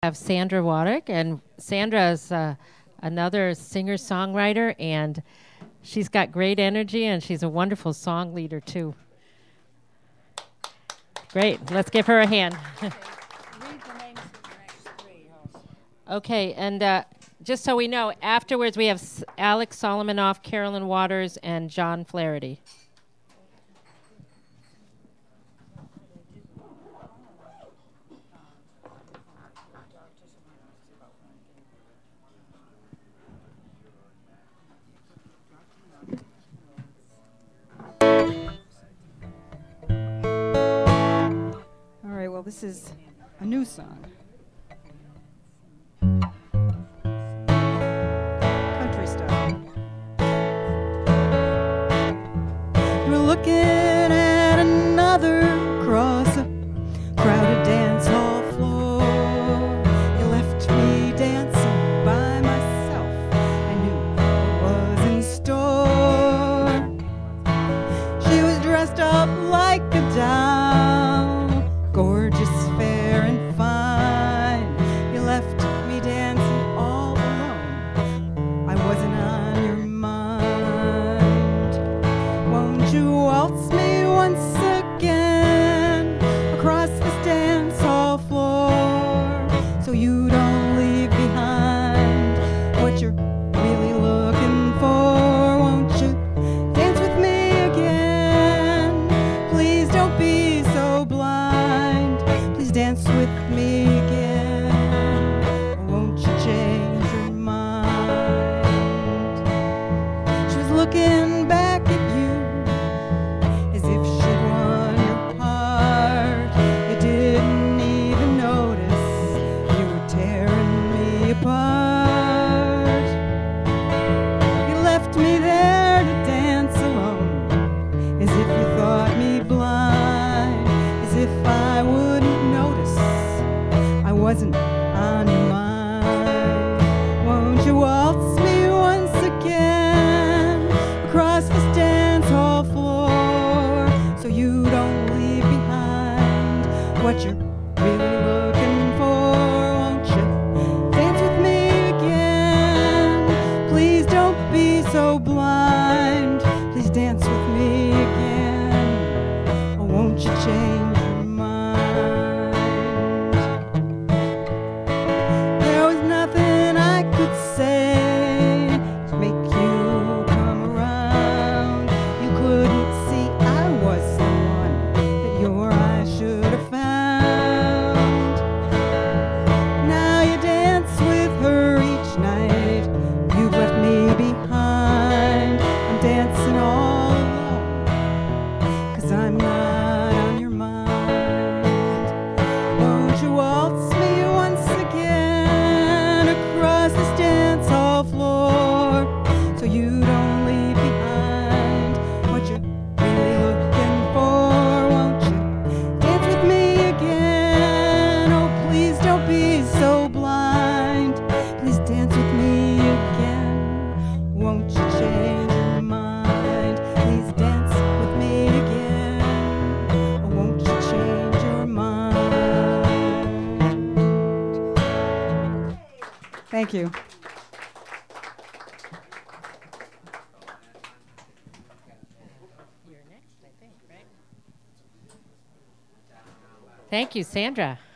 Have Sandra Waddick, and Sandra is another singer-songwriter, and she's got great energy, and she's a wonderful song leader, too. Great. Let's give her a hand. Read the names of the next three also. Okay, and just so we know, afterwards we have Alex Solomanoff, Carolyn Waters, and John Flaherty. All right, well, this is a new song. Country style. You're looking at another across a crowded dance hall floor. You left me dancing by myself. I knew what was in store. She was dressed up like a doll, gorgeous, fair, and fine. You left me dancing all alone. I wasn't on your mind. Won't you waltz me once again across this dance hall floor, so you don't leave behind what you're really looking for? Won't you dance with me again? Please don't be so blind. Please dance with me again. Or won't you change your mind? She was looking back at you as if she won your heart. You didn't even notice you were tearing me apart. You left me there to dance alone, as if you thought me blind, as if I wouldn't notice I wasn't on your mind. Won't you waltz me once again across this dance hall floor, so you don't leave behind what you're really looking for? Won't you dance with me again? Please don't be so blind. Please dance with me again. Or won't you change your mind? There was nothing I could say to make you come around. You couldn't see I was the one that your eyes should have found. Now you dance with her each night. You've left me behind. I'm dancing all alone, 'cause I'm not on your mind. Won't you waltz me once again across this dance hall floor, so you don't leave behind what you're really looking for? Won't you dance with me again? Oh, please don't be so blind. Please dance with me again. Won't you change your mind? Please dance with me again. Or won't you change your mind? Thank you. Thank you, Sandra.